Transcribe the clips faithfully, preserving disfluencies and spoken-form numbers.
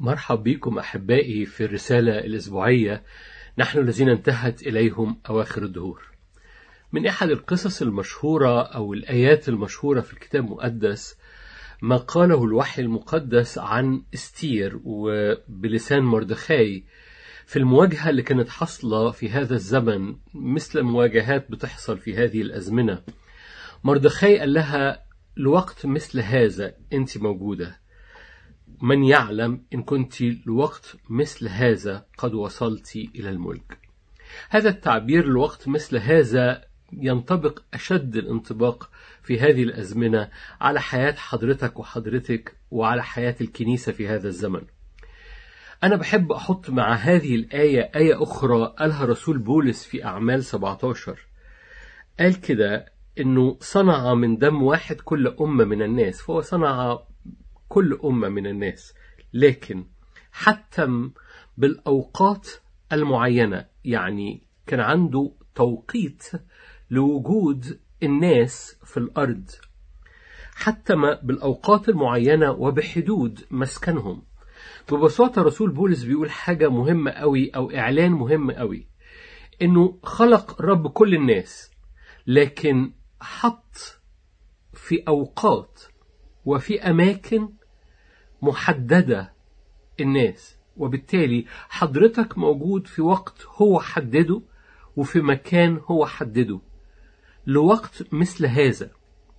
مرحب بكم أحبائي في الرسالة الأسبوعية نحن الذين انتهت إليهم أواخر الدهور. من أحد القصص المشهورة أو الآيات المشهورة في الكتاب المقدس ما قاله الوحي المقدس عن استير وبلسان مردخاي في المواجهة اللي كانت حصلة في هذا الزمن، مثل مواجهات بتحصل في هذه الأزمنة. مردخاي قال لها: لوقت مثل هذا أنت موجودة، من يعلم إن كنت لوقت مثل هذا قد وصلت إلى الملك. هذا التعبير لوقت مثل هذا ينطبق أشد الانطباق في هذه الأزمنة على حياة حضرتك وحضرتك وعلى حياة الكنيسة في هذا الزمن. أنا بحب أحط مع هذه الآية آية أخرى قالها رسول بولس في أعمال سبعة عشر. قال كده إنه صنع من دم واحد كل أمة من الناس، فهو صنع كل أمة من الناس، لكن حتم بالأوقات المعينة، يعني كان عنده توقيت لوجود الناس في الأرض، حتم بالأوقات المعينة وبحدود مسكنهم. ببساطة رسول بولس بيقول حاجة مهمة قوي أو إعلان مهم قوي، إنه خلق رب كل الناس، لكن حط في أوقات وفي أماكن محددة الناس، وبالتالي حضرتك موجود في وقت هو حدده وفي مكان هو حدده لوقت مثل هذا.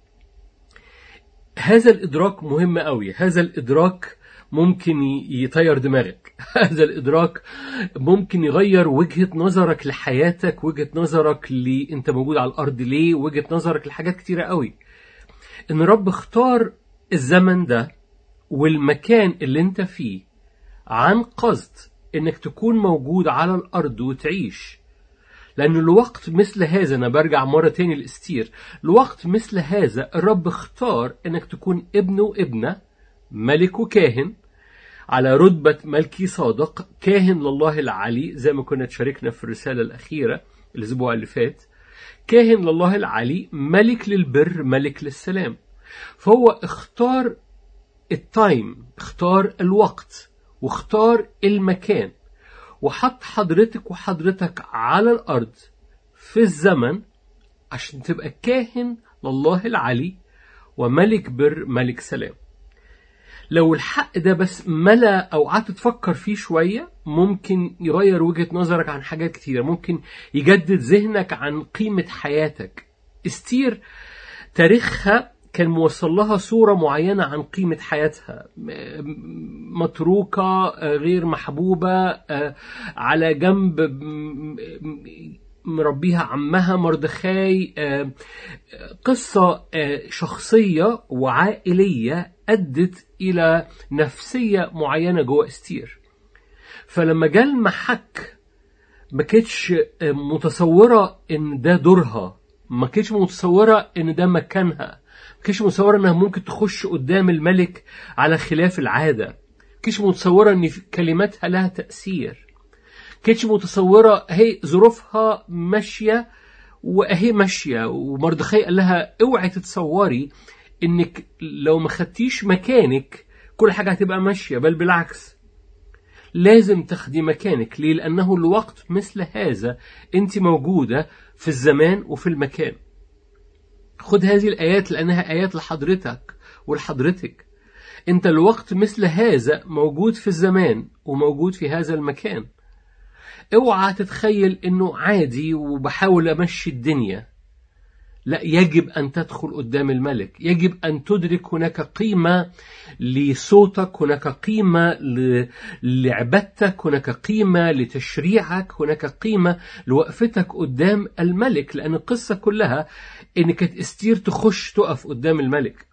هذا الإدراك مهم قوي. هذا الإدراك ممكن يطير دماغك. هذا الإدراك ممكن يغير وجهة نظرك لحياتك، وجهة نظرك لي انت موجود على الأرض ليه، وجهة نظرك لحاجات كتيرة قوي. إن رب اختار الزمن ده والمكان اللي انت فيه عن قصد انك تكون موجود على الأرض وتعيش. لأن الوقت مثل هذا، أنا برجع مرة تاني لإستير، الوقت مثل هذا الرب اختار انك تكون ابن وابنة، ملك وكاهن، على رتبة ملكي صادق، كاهن لله العلي، زي ما كنا تشاركنا في الرسالة الأخيرة الأسبوع اللي فات. كاهن لله العلي، ملك للبر، ملك للسلام. فهو اختار التايم، اختار الوقت، واختار المكان، وحط حضرتك وحضرتك على الأرض في الزمن عشان تبقى كاهن لله العلي وملك بر، ملك سلام. لو الحق ده بس ملا أو قعدت تفكر فيه شوية، ممكن يغير وجهة نظرك عن حاجات كتيرة، ممكن يجدد ذهنك عن قيمة حياتك. استير تاريخها كان موصل لها صورة معينة عن قيمة حياتها، متروكة، غير محبوبة، على جنب مربيها عمها مردخاي. قصة شخصية وعائلية أدت إلى نفسية معينة جوه استير. فلما جاء المحك ما كانتش متصورة إن ده دورها، ما كانتش متصورة إن ده مكانها، ما كانتش متصورة إنها ممكن تخش قدام الملك على خلاف العادة، ما كانتش متصورة إن كلماتها لها تأثير، ما كانتش متصورة هي ظروفها ماشية وأهي ماشية. ومردخاي قال لها: اوعي تتصوري إنك لو ما خدتيش مكانك كل حاجة هتبقى ماشية، بل بالعكس، لازم تاخدي مكانك. ليه؟ لأنه الوقت مثل هذا أنت موجودة في الزمان وفي المكان. خد هذه الآيات لأنها آيات لحضرتك ولحضرتك. أنت الوقت مثل هذا موجود في الزمان وموجود في هذا المكان. اوعى تتخيل انه عادي وبحاول امشي الدنيا. لا، يجب ان تدخل قدام الملك، يجب ان تدرك هناك قيمة لصوتك، هناك قيمة لعبادتك، هناك قيمة لتشريعك، هناك قيمة لوقفتك قدام الملك. لان القصة كلها ان كانت استير تخش تقف قدام الملك.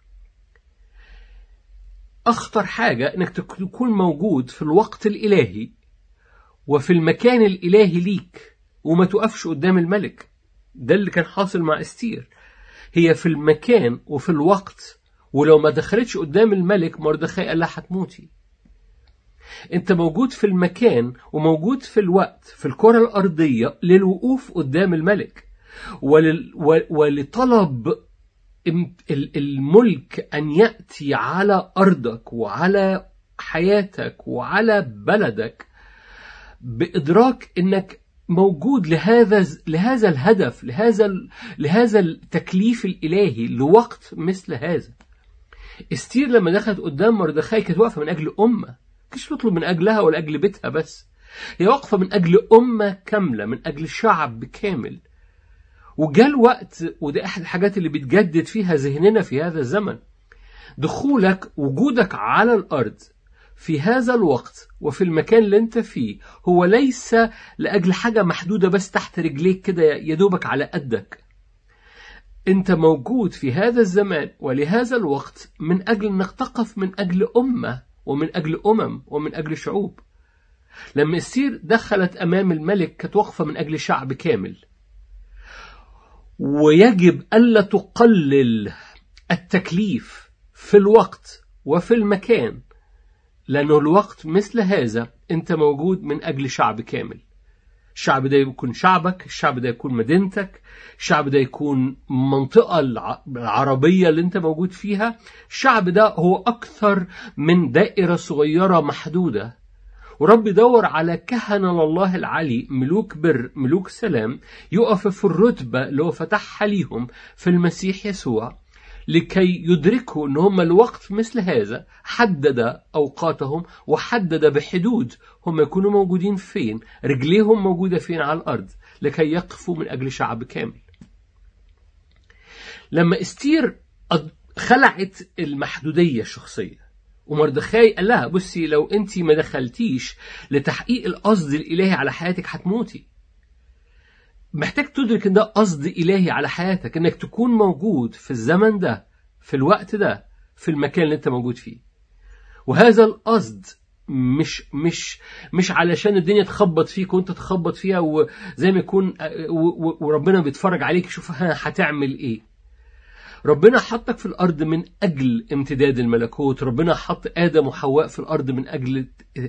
اخطر حاجة انك تكون موجود في الوقت الالهي وفي المكان الإلهي ليك وما تقفش قدام الملك. ده اللي كان حاصل مع استير. هي في المكان وفي الوقت، ولو ما دخلتش قدام الملك مردخاي قال لها هتموتي. انت موجود في المكان وموجود في الوقت في الكرة الأرضية للوقوف قدام الملك ولل... ولطلب الملك أن يأتي على أرضك وعلى حياتك وعلى بلدك بإدراك أنك موجود لهذا لهذا الهدف، لهذا لهذا التكليف الإلهي لوقت مثل هذا. استير لما دخلت قدام مردخاي كانت واقفة من أجل أمة، مش تطلب من أجلها ولا أجل بيتها بس، هي واقفة من أجل أمة كاملة، من أجل شعب كامل. وجاء الوقت، وده أحد الحاجات اللي بتجدد فيها ذهننا في هذا الزمن، دخولك وجودك على الأرض في هذا الوقت وفي المكان اللي انت فيه هو ليس لأجل حاجة محدودة بس تحت رجليك كده يدوبك على قدك. انت موجود في هذا الزمان ولهذا الوقت من أجل انك تقف من أجل أمة ومن أجل أمم ومن أجل شعوب. لما استير دخلت أمام الملك كانت واقفة من أجل شعب كامل، ويجب ألا تقلل التكليف في الوقت وفي المكان، لأنه الوقت مثل هذا أنت موجود من أجل شعب كامل. الشعب ده يكون شعبك، الشعب ده يكون مدينتك، الشعب ده يكون منطقة العربية اللي أنت موجود فيها. الشعب ده هو أكثر من دائرة صغيرة محدودة، ورب يدور على كهنة لله العلي، ملوك بر، ملوك سلام، يقف في الرتبة اللي هو فتحها ليهم في المسيح يسوع، لكي يدركوا أن هم الوقت مثل هذا حدد أوقاتهم وحدد بحدود هم يكونوا موجودين فين، رجليهم موجودة فين على الأرض، لكي يقفوا من أجل شعب كامل. لما استير خلعت المحدودية الشخصية، ومردخاي قال لها بصي لو أنت ما دخلتيش لتحقيق القصد الإلهي على حياتك هتموتي. محتاج تدرك ان ده قصد إلهي على حياتك، انك تكون موجود في الزمن ده، في الوقت ده، في المكان اللي انت موجود فيه. وهذا القصد مش مش مش علشان الدنيا تخبط فيك وانت تخبط فيها وزي ما يكون وربنا بيتفرج عليك يشوف هتعمل ايه. ربنا حطك في الأرض من أجل امتداد الملكوت. ربنا حط آدم وحواء في الأرض من أجل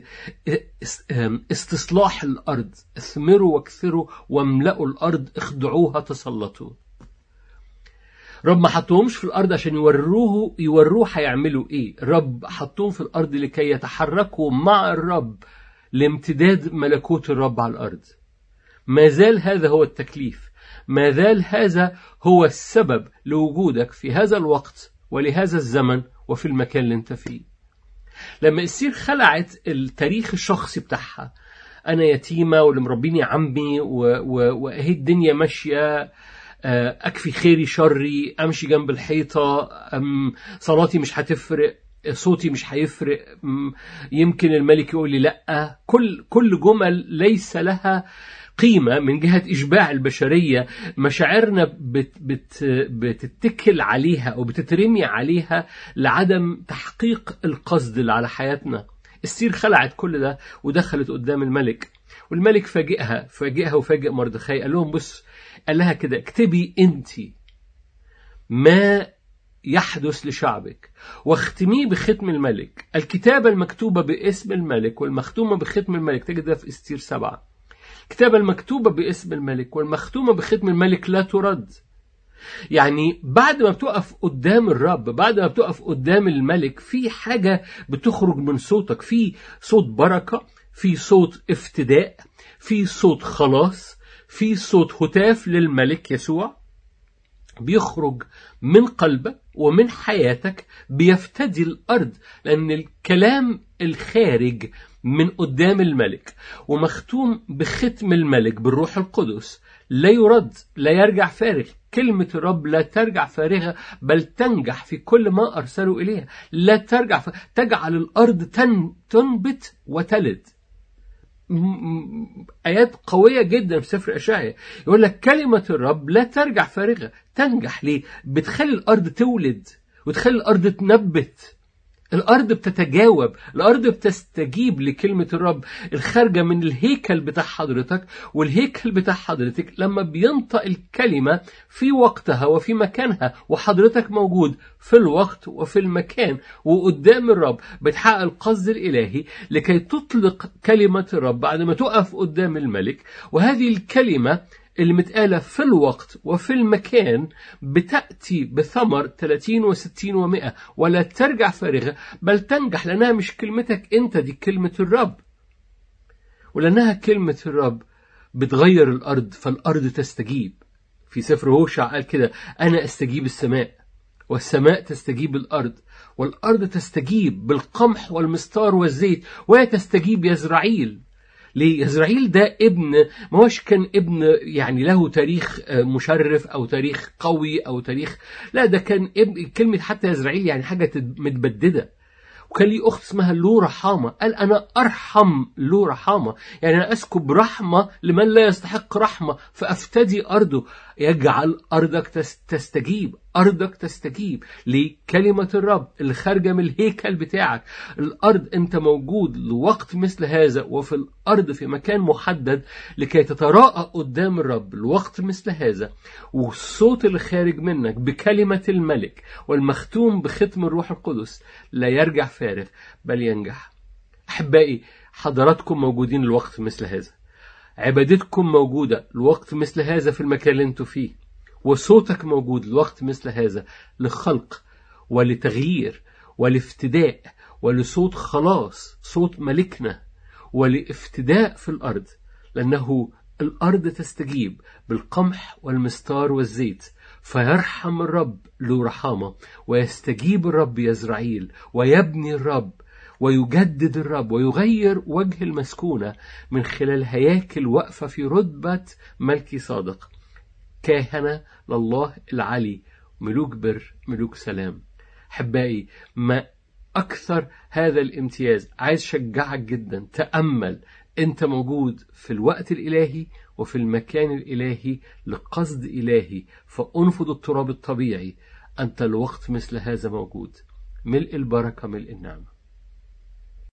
استصلاح الأرض. اثمروا واكثروا واملأوا الأرض، اخضعوها تسلطوا. رب ما حطوهمش في الأرض عشان يوروه يوروه هيعملوا إيه. رب حطوهم في الأرض لكي يتحركوا مع الرب لامتداد ملكوت الرب على الأرض. ما زال هذا هو التكليف، ما زال هذا هو السبب لوجودك في هذا الوقت ولهذا الزمن وفي المكان اللي انت فيه. لما استير خلعت التاريخ الشخصي بتاعها، أنا يتيمة واللي مربيني عمي وأهي الدنيا ماشية، أكفي خيري شري، أمشي جنب الحيطة، صلاتي مش هتفرق، صوتي مش هيفرق، يمكن الملك يقول لي لأ، كل كل جمل ليس لها قيمة من جهة إشباع البشرية. مشاعرنا بت بت بتتكل عليها أو بتترمي عليها لعدم تحقيق القصد اللي على حياتنا. استير خلعت كل ده ودخلت قدام الملك، والملك فاجئها فاجئها وفاجئ مردخاي. قال لهم بص، قال لها كده اكتبي انت ما يحدث لشعبك واختميه بختم الملك. الكتابة المكتوبة باسم الملك والمختومة بختم الملك تجدها في استير سبعة. الكتابة المكتوبة باسم الملك والمختومة بختم الملك لا ترد. يعني بعد ما بتقف قدام الرب، بعد ما بتقف قدام الملك، في حاجة بتخرج من صوتك، في صوت بركة، في صوت افتداء، في صوت خلاص، في صوت هتاف للملك يسوع بيخرج من قلبك ومن حياتك، بيفتدي الأرض، لأن الكلام الخارج من قدام الملك ومختوم بختم الملك بالروح القدس لا يرد، لا يرجع فارغ. كلمة الرب لا ترجع فارغة، بل تنجح في كل ما أرسلوا إليها. لا ترجع ف... تجعل الأرض تن... تنبت وتلد. آيات قوية جدا في سفر أشعياء يقول لك كلمة الرب لا ترجع فارغة، تنجح. ليه؟ بتخلي الأرض تولد وتخلي الأرض تنبت. الأرض بتتجاوب، الأرض بتستجيب لكلمة الرب الخارجة من الهيكل بتاع حضرتك. والهيكل بتاع حضرتك لما بينطق الكلمة في وقتها وفي مكانها، وحضرتك موجود في الوقت وفي المكان وقدام الرب، بتحقق القصد الإلهي لكي تطلق كلمة الرب بعد ما تقف قدام الملك. وهذه الكلمة اللي متقالة في الوقت وفي المكان بتأتي بثمر ثلاثين وستين ومئة، ولا ترجع فارغة بل تنجح، لأنها مش كلمتك أنت، دي كلمة الرب. ولأنها كلمة الرب بتغير الأرض، فالأرض تستجيب. في سفر هوشع قال كده: أنا أستجيب السماء، والسماء تستجيب الأرض، والأرض تستجيب بالقمح والمستار والزيت، وهي تستجيب يزرعيل. ليه؟ يزرعيل ده ابن، ما هوش كان ابن يعني له تاريخ مشرف أو تاريخ قوي أو تاريخ، لا، ده كان ابن. كلمة حتى يزرعيل يعني حاجة متبددة. وكان لي أخت اسمها لو رحامة، قال: أنا أرحم لو رحامة، يعني أنا أسكب رحمة لمن لا يستحق رحمة فأفتدي أرضه. يجعل أرضك تستجيب، أرضك تستجيب لكلمة الرب اللي خارجة من الهيكل بتاعك. الأرض أنت موجود لوقت مثل هذا، وفي الأرض في مكان محدد لكي تتراءى قدام الرب لوقت مثل هذا، والصوت اللي خارج منك بكلمة الملك والمختوم بختم الروح القدس لا يرجع فارغ بل ينجح. أحبائي، حضراتكم موجودين لوقت مثل هذا، عبادتكم موجودة لوقت مثل هذا في المكان اللي انتوا فيه، وصوتك موجود لوقت مثل هذا لخلق ولتغيير ولافتداء ولصوت خلاص، صوت ملكنا، ولافتداء في الأرض، لأنه الأرض تستجيب بالقمح والمستار والزيت، فيرحم الرب له رحامة، ويستجيب الرب يزرعيل، ويبني الرب ويجدد الرب ويغير وجه المسكونة من خلال هياكل واقفة في رتبة ملكي صادق، كاهنة لله العلي، ملوك بر، ملوك سلام. حبائي، ما أكثر هذا الامتياز. عايز شجعك جدا، تأمل أنت موجود في الوقت الإلهي وفي المكان الإلهي لقصد إلهي، فأنفض التراب الطبيعي. أنت الوقت مثل هذا موجود، ملء البركة، ملء النعمة.